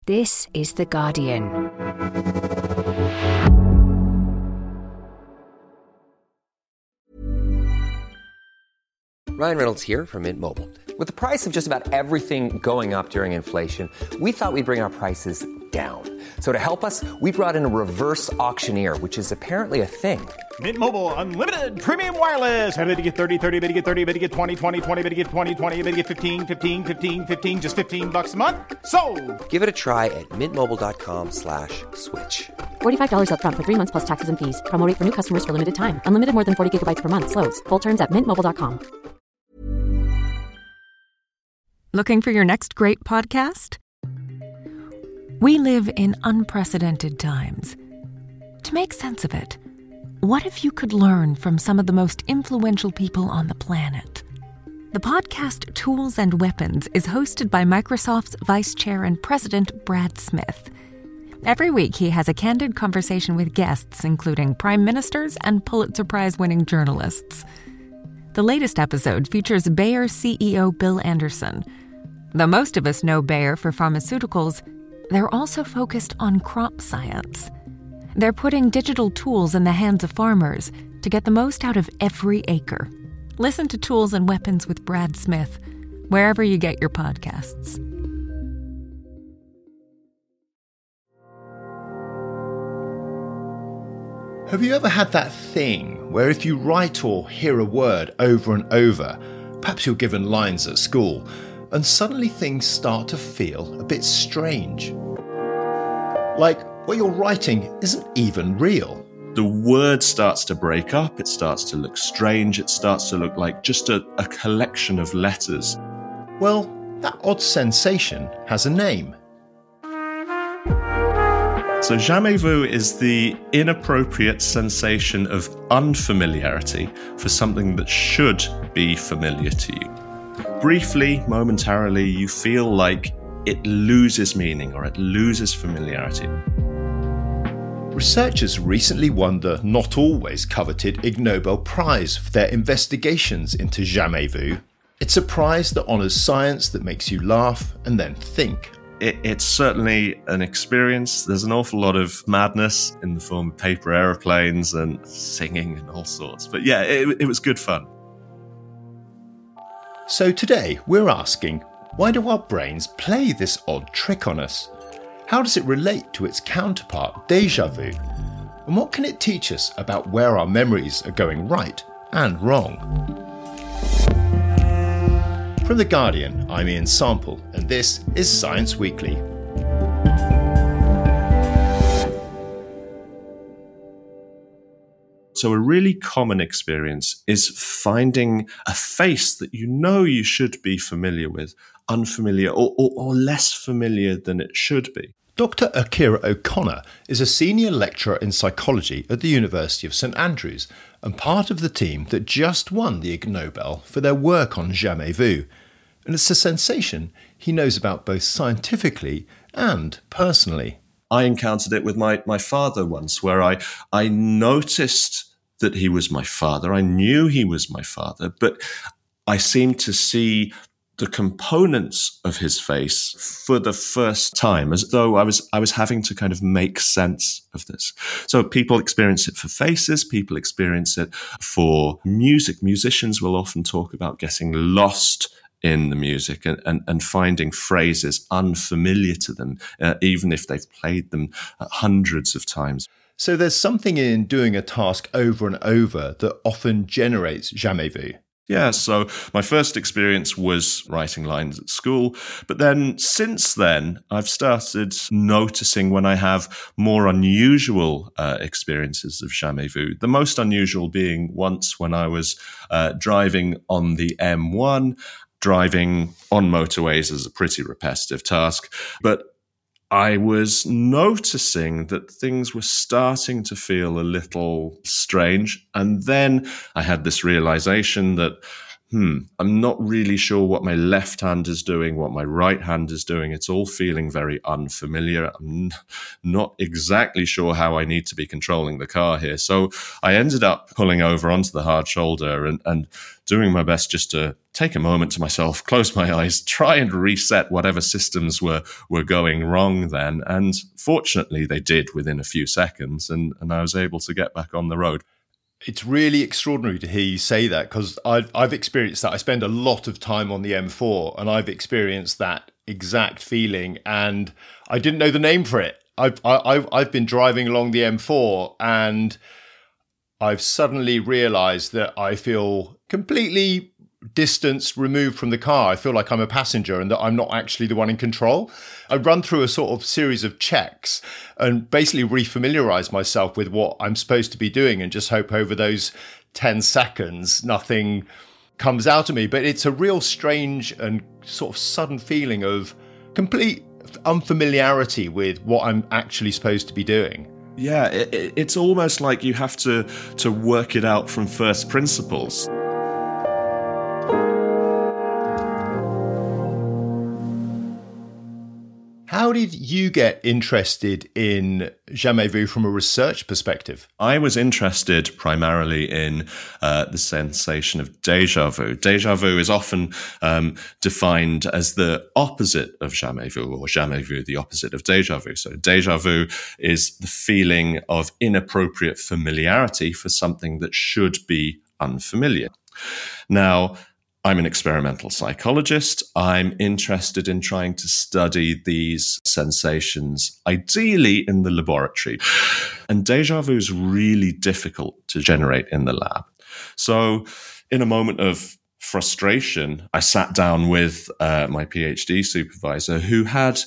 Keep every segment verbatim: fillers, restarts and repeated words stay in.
This is The Guardian. Ryan Reynolds here from Mint Mobile. With the price of just about everything going up during inflation, we thought we'd bring our prices down. So to help us, we brought in a reverse auctioneer, which is apparently a thing. Mint Mobile Unlimited Premium Wireless. How to get thirty, thirty, how to get thirty, how to get twenty, twenty, twenty, how to get twenty, twenty, how to get fifteen, fifteen, fifteen, fifteen, just fifteen bucks a month? Sold! Give it a try at mintmobile.com slash switch. forty-five dollars up front for three months plus taxes and fees. Promo rate for new customers for limited time. Unlimited more than forty gigabytes per month. Slows full terms at mint mobile dot com. Looking for your next great podcast? We live in unprecedented times. To make sense of it, what if you could learn from some of the most influential people on the planet? The podcast Tools and Weapons is hosted by Microsoft's Vice Chair and President Brad Smith. Every week, he has a candid conversation with guests, including prime ministers and Pulitzer Prize-winning journalists. The latest episode features Bayer C E O Bill Anderson. Though most of us know Bayer for pharmaceuticals, they're also focused on crop science. They're putting digital tools in the hands of farmers to get the most out of every acre. Listen to Tools and Weapons with Brad Smith, wherever you get your podcasts. Have you ever had that thing where if you write or hear a word over and over, perhaps you're given lines at school, and suddenly things start to feel a bit strange? Like what you're writing isn't even real. The word starts to break up, it starts to look strange, it starts to look like just a, a collection of letters. Well, that odd sensation has a name. So jamais vu is the inappropriate sensation of unfamiliarity for something that should be familiar to you. Briefly, momentarily, you feel like it loses meaning or it loses familiarity. Researchers recently won the not always coveted Ig Nobel Prize for their investigations into jamais vu. It's a prize that honours science that makes you laugh and then think. It, it's certainly an experience. There's an awful lot of madness in the form of paper aeroplanes and singing and all sorts. But yeah, it, it was good fun. So today we're asking, why do our brains play this odd trick on us? How does it relate to its counterpart, déjà vu? And what can it teach us about where our memories are going right and wrong? From The Guardian, I'm Ian Sample, and this is Science Weekly. So a really common experience is finding a face that you know you should be familiar with, unfamiliar or, or, or less familiar than it should be. Doctor Akira O'Connor is a senior lecturer in psychology at the University of St Andrews and part of the team that just won the Ig Nobel for their work on jamais vu. And it's a sensation he knows about both scientifically and personally. I encountered it with my, my father once, where I, I noticed that he was my father. I knew he was my father, but I seemed to see the components of his face for the first time, as though I was I was having to kind of make sense of this. So people experience it for faces, people experience it for music. Musicians will often talk about getting lost in the music and, and, and finding phrases unfamiliar to them, uh, even if they've played them uh, hundreds of times. So there's something in doing a task over and over that often generates jamais vu. Yeah, so my first experience was writing lines at school, but then since then, I've started noticing when I have more unusual uh, experiences of jamais vu. The most unusual being once when I was uh, driving on the M one. Driving on motorways is a pretty repetitive task, but I was noticing that things were starting to feel a little strange. And then I had this realization that hmm, I'm not really sure what my left hand is doing, what my right hand is doing. It's all feeling very unfamiliar. I'm not exactly sure how I need to be controlling the car here. So I ended up pulling over onto the hard shoulder and, and doing my best just to take a moment to myself, close my eyes, try and reset whatever systems were, were going wrong then. And fortunately, they did within a few seconds, and, and I was able to get back on the road. It's really extraordinary to hear you say that, because I've, I've experienced that. I spend a lot of time on the M four, and I've experienced that exact feeling, and I didn't know the name for it. I've, I've, I've been driving along the M four, and I've suddenly realised that I feel completely distanced, removed from the car. I feel like I'm a passenger and that I'm not actually the one in control. I run through a sort of series of checks and basically refamiliarize myself with what I'm supposed to be doing, and just hope over those ten seconds nothing comes out of me. But it's a real strange and sort of sudden feeling of complete unfamiliarity with what I'm actually supposed to be doing. Yeah, it, it's almost like you have to, to work it out from first principles. How did you get interested in Jamais Vu from a research perspective? I was interested primarily in uh, the sensation of déjà vu. Déjà vu is often um, defined as the opposite of jamais vu, or jamais vu the opposite of déjà vu. So déjà vu is the feeling of inappropriate familiarity for something that should be unfamiliar. Now, I'm an experimental psychologist. I'm interested in trying to study these sensations, ideally in the laboratory. And déjà vu is really difficult to generate in the lab. So in a moment of frustration, I sat down with uh, my PhD supervisor, who had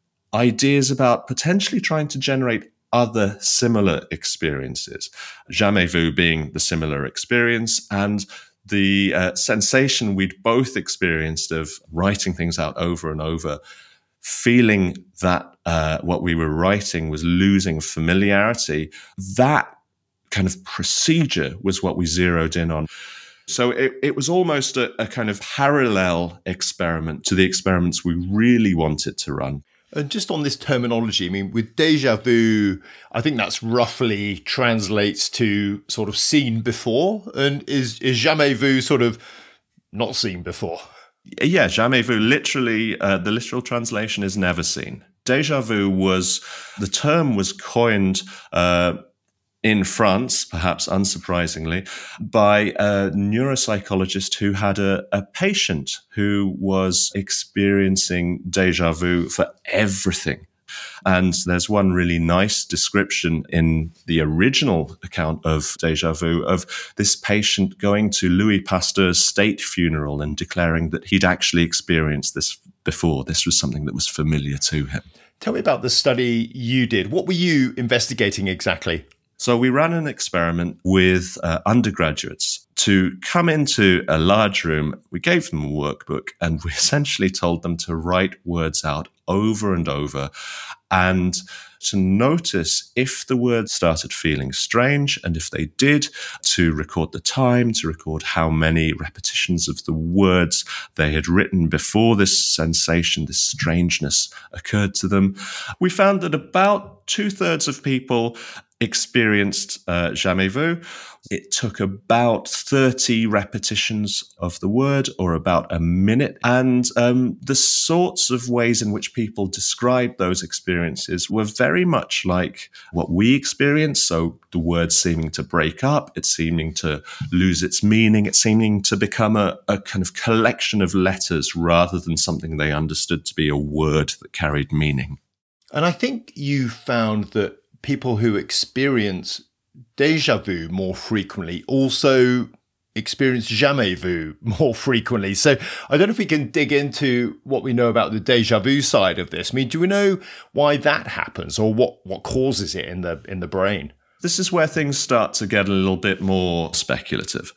ideas about potentially trying to generate other similar experiences. Jamais vu being the similar experience, and the uh, sensation we'd both experienced of writing things out over and over, feeling that uh, what we were writing was losing familiarity, that kind of procedure was what we zeroed in on. So it, it was almost a, a kind of parallel experiment to the experiments we really wanted to run. And just on this terminology, I mean, with déjà vu, I think that's roughly translates to sort of seen before. And is, is jamais vu sort of not seen before? Yeah, jamais vu, literally, uh, the literal translation is never seen. Déjà vu was, the term was coined uh, in France, perhaps unsurprisingly, by a neuropsychologist who had a, a patient who was experiencing déjà vu for everything. And there's one really nice description in the original account of déjà vu of this patient going to Louis Pasteur's state funeral and declaring that he'd actually experienced this before. This was something that was familiar to him. Tell me about the study you did. What were you investigating exactly? So we ran an experiment with uh, undergraduates to come into a large room. We gave them a workbook, and we essentially told them to write words out over and over and to notice if the words started feeling strange, and if they did, to record the time, to record how many repetitions of the words they had written before this sensation, this strangeness occurred to them. We found that about two-thirds of people experienced uh, jamais vu. It took about thirty repetitions of the word, or about a minute. And um, the sorts of ways in which people described those experiences were very much like what we experienced. So the word seeming to break up, it seeming to lose its meaning, it seeming to become a, a kind of collection of letters rather than something they understood to be a word that carried meaning. And I think you found that people who experience déjà vu more frequently also experience jamais vu more frequently. So I don't know if we can dig into what we know about the déjà vu side of this. I mean, do we know why that happens, or what, what causes it in the in the brain? This is where things start to get a little bit more speculative.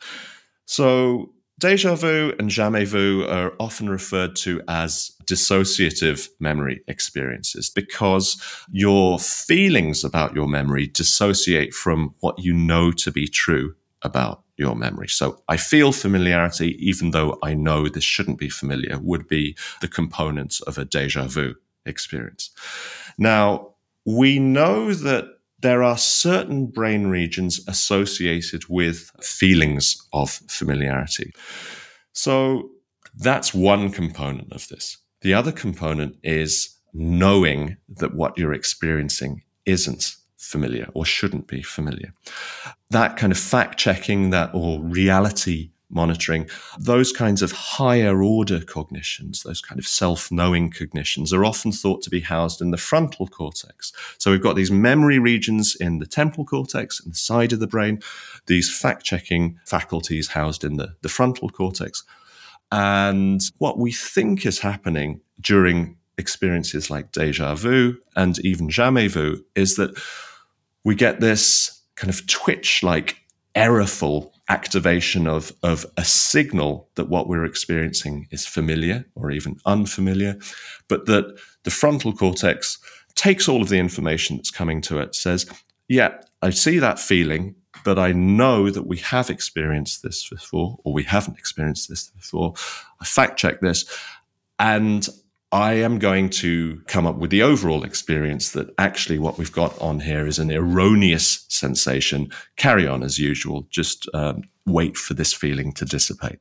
So déjà vu and jamais vu are often referred to as dissociative memory experiences, because your feelings about your memory dissociate from what you know to be true about your memory. So I feel familiarity, even though I know this shouldn't be familiar, would be the components of a déjà vu experience. Now, we know that there are certain brain regions associated with feelings of familiarity. So that's one component of this. The other component is knowing that what you're experiencing isn't familiar or shouldn't be familiar. That kind of fact-checking, that or reality monitoring, those kinds of higher order cognitions, those kind of self-knowing cognitions are often thought to be housed in the frontal cortex. So we've got these memory regions in the temporal cortex, in the side of the brain, these fact-checking faculties housed in the, the frontal cortex. And what we think is happening during experiences like déjà vu and even jamais vu is that we get this kind of twitch-like errorful activation of, of a signal that what we're experiencing is familiar or even unfamiliar, but that the frontal cortex takes all of the information that's coming to it, says, yeah, I see that feeling, but I know that we have experienced this before, or we haven't experienced this before. I fact-check this, and I am going to come up with the overall experience that actually what we've got on here is an erroneous sensation. Carry on as usual. Just um, wait for this feeling to dissipate.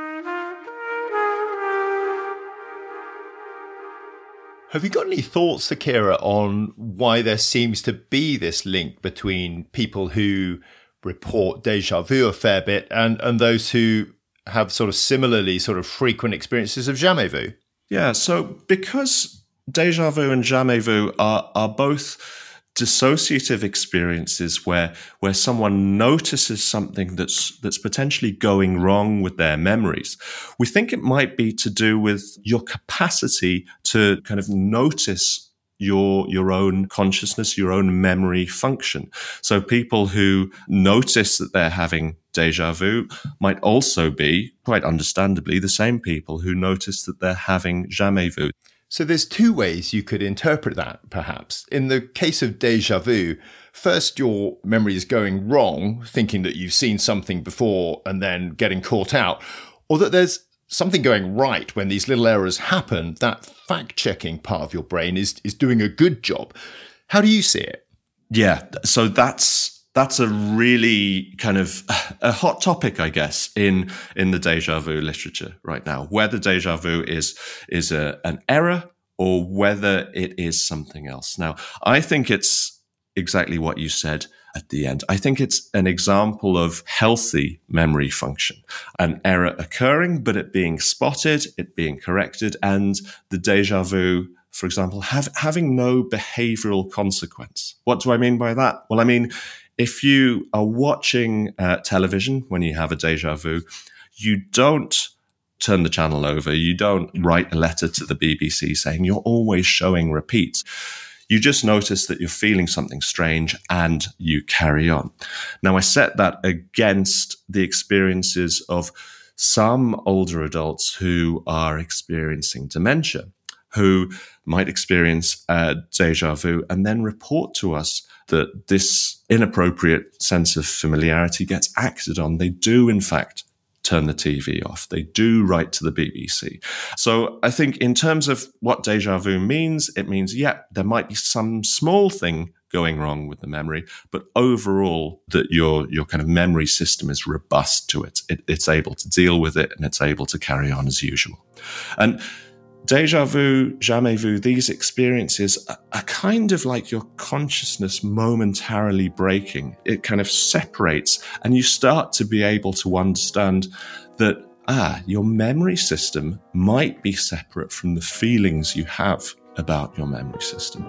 Have you got any thoughts, Akira, on why there seems to be this link between people who report déjà vu a fair bit and, and those who have sort of similarly sort of frequent experiences of jamais vu? Yeah, so because déjà vu and jamais vu are, are both dissociative experiences where where someone notices something that's that's potentially going wrong with their memories, we think it might be to do with your capacity to kind of notice your your own consciousness, your own memory function. So people who notice that they're having déjà vu might also be, quite understandably, the same people who notice that they're having jamais vu. So there's two ways you could interpret that, perhaps. In the case of déjà vu, first your memory is going wrong, thinking that you've seen something before and then getting caught out, or that there's something going right when these little errors happen. That fact-checking part of your brain is, is doing a good job. How do you see it? Yeah, so that's that's a really kind of a hot topic, I guess, in in the déjà vu literature right now. Whether déjà vu is is a, an error or whether it is something else. Now, I think it's exactly what you said at the end. I think it's an example of healthy memory function, an error occurring, but it being spotted, it being corrected, and the déjà vu, for example, have, having no behavioral consequence. What do I mean by that? Well, I mean, if you are watching uh, television when you have a déjà vu, you don't turn the channel over. You don't write a letter to the B B C saying you're always showing repeats. You just notice that you're feeling something strange and you carry on. Now, I set that against the experiences of some older adults who are experiencing dementia, who might experience uh, déjà vu and then report to us that this inappropriate sense of familiarity gets acted on. They do, in fact, turn the T V off. They do write to the B B C. So I think in terms of what déjà vu means, it means, yeah, there might be some small thing going wrong with the memory, but overall that your your kind of memory system is robust to it. it. It's able to deal with it and it's able to carry on as usual. And déjà vu, jamais vu, these experiences are, are kind of like your consciousness momentarily breaking. It kind of separates and you start to be able to understand that, ah, your memory system might be separate from the feelings you have about your memory system.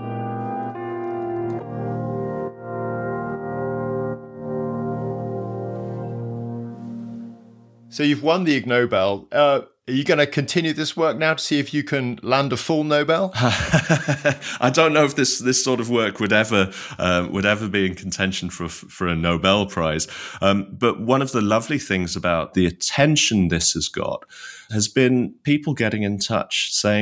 So you've won the Ig Nobel. Uh, are you going to continue this work now to see if you can land a full Nobel? I don't know if this this sort of work would ever um, would ever be in contention for for a Nobel Prize. Um, but one of the lovely things about the attention this has got has been people getting in touch saying,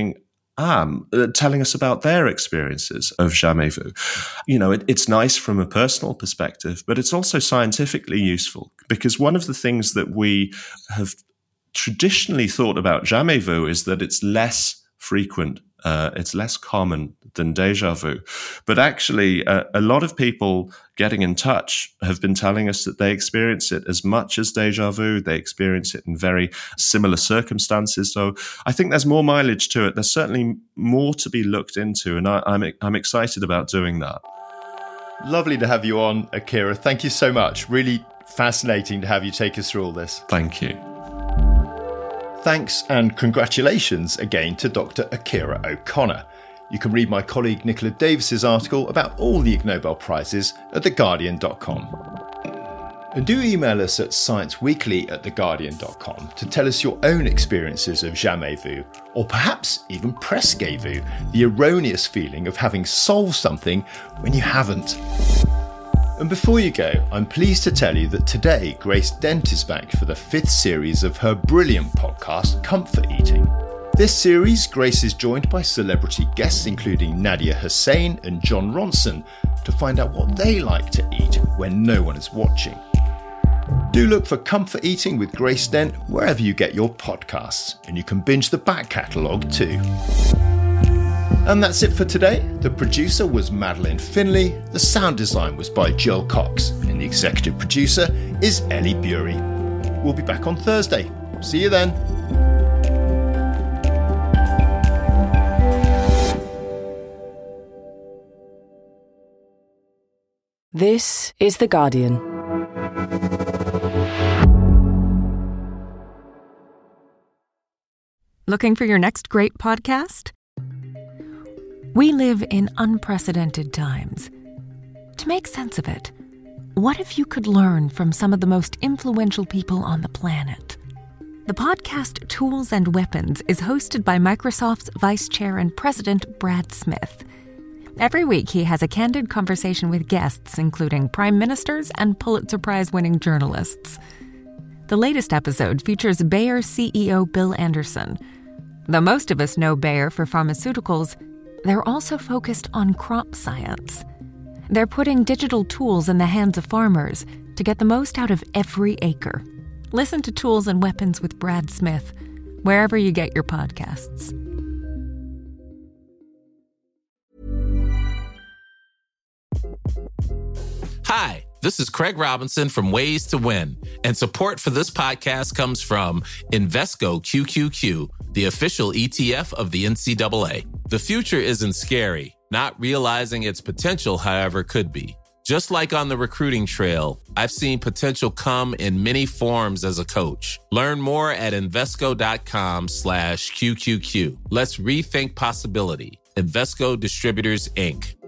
am, uh, telling us about their experiences of jamais vu. You know, it, it's nice from a personal perspective, but it's also scientifically useful, because one of the things that we have traditionally thought about jamais vu is that it's less frequent, uh, it's less common than déjà vu. But actually, uh, a lot of people getting in touch have been telling us that they experience it as much as déjà vu. They experience it in very similar circumstances. So I think there's more mileage to it. There's certainly more to be looked into, and I, I'm I'm excited about doing that. Lovely to have you on, Akira. Thank you so much. Really fascinating to have you take us through all this. Thank you. Thanks and congratulations again to Doctor Akira O'Connor. You can read my colleague Nicola Davis's article about all the Ig Nobel Prizes at the guardian dot com. And do email us at scienceweekly at the guardian dot com to tell us your own experiences of jamais vu, or perhaps even presque vu, the erroneous feeling of having solved something when you haven't. And before you go, I'm pleased to tell you that today Grace Dent is back for the fifth series of her brilliant podcast, Comfort Eating. This series, Grace is joined by celebrity guests including Nadia Hussain and John Ronson to find out what they like to eat when no one is watching. Do look for Comfort Eating with Grace Dent wherever you get your podcasts, and you can binge the back catalogue too. And that's it for today. The producer was Madeline Finley, the sound design was by Jill Cox, and the executive producer is Ellie Bury. We'll be back on Thursday. See you then. This is The Guardian. Looking for your next great podcast? We live in unprecedented times. To make sense of it, what if you could learn from some of the most influential people on the planet? The podcast Tools and Weapons is hosted by Microsoft's Vice Chair and President Brad Smith. Every week, he has a candid conversation with guests, including prime ministers and Pulitzer Prize-winning journalists. The latest episode features Bayer C E O Bill Anderson. Though most of us know Bayer for pharmaceuticals, they're also focused on crop science. They're putting digital tools in the hands of farmers to get the most out of every acre. Listen to Tools and Weapons with Brad Smith, wherever you get your podcasts. Hi, this is Craig Robinson from Ways to Win, and support for this podcast comes from Invesco Q Q Q, the official E T F of the N C double A. The future isn't scary. Not realizing its potential, however, could be. Just like on the recruiting trail, I've seen potential come in many forms as a coach. Learn more at Invesco.com slash QQQ. Let's rethink possibility. Invesco Distributors, Incorporated.